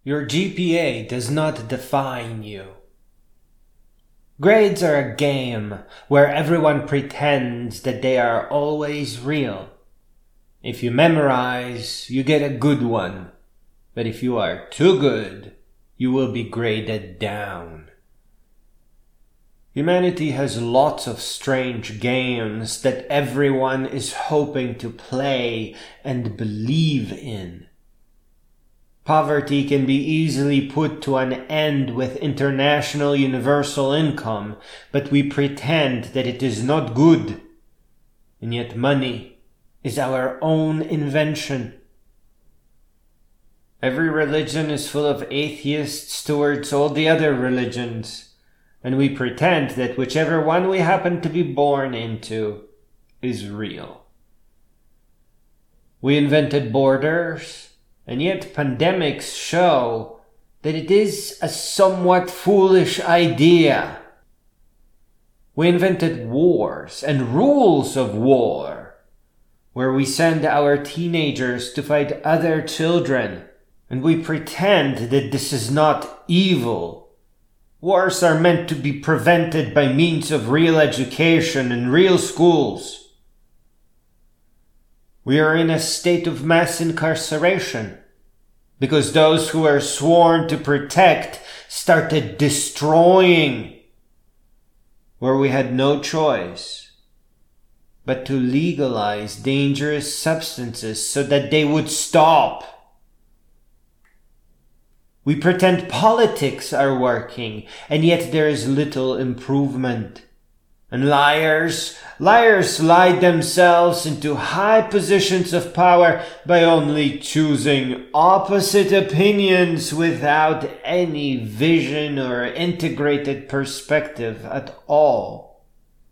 Your GPA does not define you. Grades are a game where everyone pretends that they are always real. If you memorize, you get a good one. But if you are too good, you will be graded down. Humanity has lots of strange games that everyone is hoping to play and believe in. Poverty can be easily put to an end with international universal income, but we pretend that it is not good. And yet money is our own invention. Every religion is full of atheists towards all the other religions, and we pretend that whichever one we happen to be born into is real. We invented borders, and yet pandemics show that it is a somewhat foolish idea. We invented wars and rules of war, where we send our teenagers to fight other children, and we pretend that this is not evil. Wars are meant to be prevented by means of real education and real schools. We are in a state of mass incarceration because those who are sworn to protect started destroying, where we had no choice but to legalize dangerous substances so that they would stop. We pretend politics are working, and yet there is little improvement. And liars lied themselves into high positions of power by only choosing opposite opinions without any vision or integrated perspective at all.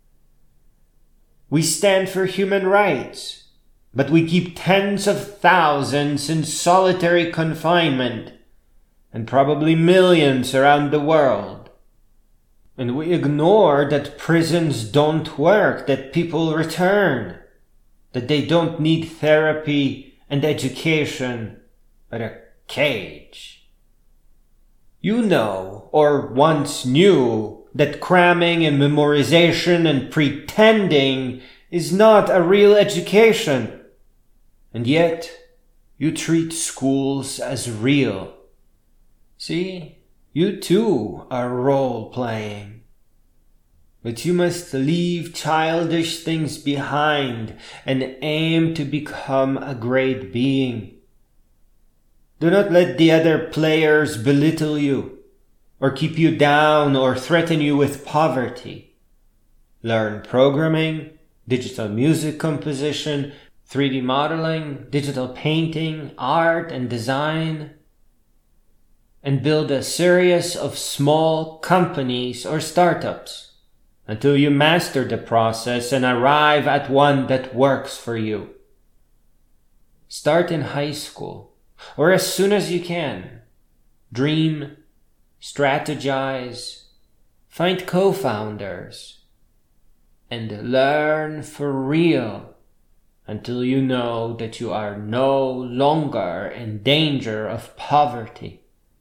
We stand for human rights, but we keep tens of thousands in solitary confinement, and probably millions around the world. And we ignore that prisons don't work, that people return, that they don't need therapy and education, but a cage. You know, or once knew, that cramming and memorization and pretending is not a real education. And yet, you treat schools as real. See, you too are role-playing. But you must leave childish things behind and aim to become a great being. Do not let the other players belittle you, or keep you down, or threaten you with poverty. Learn programming, digital music composition, 3D modeling, digital painting, art and design, and build a series of small companies or startups until you master the process and arrive at one that works for you. Start in high school or as soon as you can. Dream, strategize, find co-founders, and learn for real until you know that you are no longer in danger of poverty.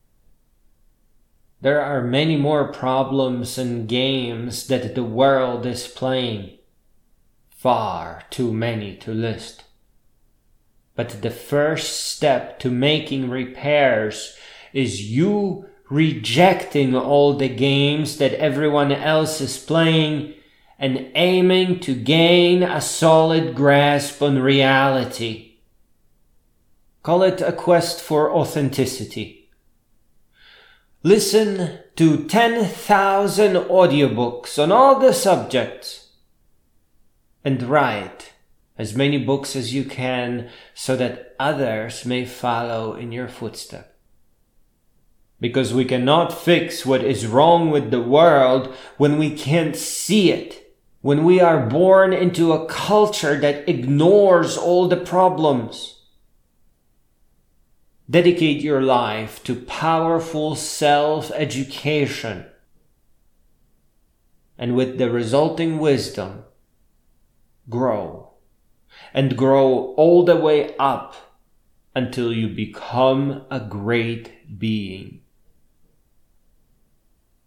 There are many more problems and games that the world is playing. Far too many to list. But the first step to making repairs is you rejecting all the games that everyone else is playing and aiming to gain a solid grasp on reality. Call it a quest for authenticity. Listen to 10,000 audiobooks on all the subjects and write as many books as you can so that others may follow in your footsteps. Because we cannot fix what is wrong with the world when we can't see it, when we are born into a culture that ignores all the problems. Dedicate your life to powerful self-education, and with the resulting wisdom, grow, and grow all the way up until you become a great being.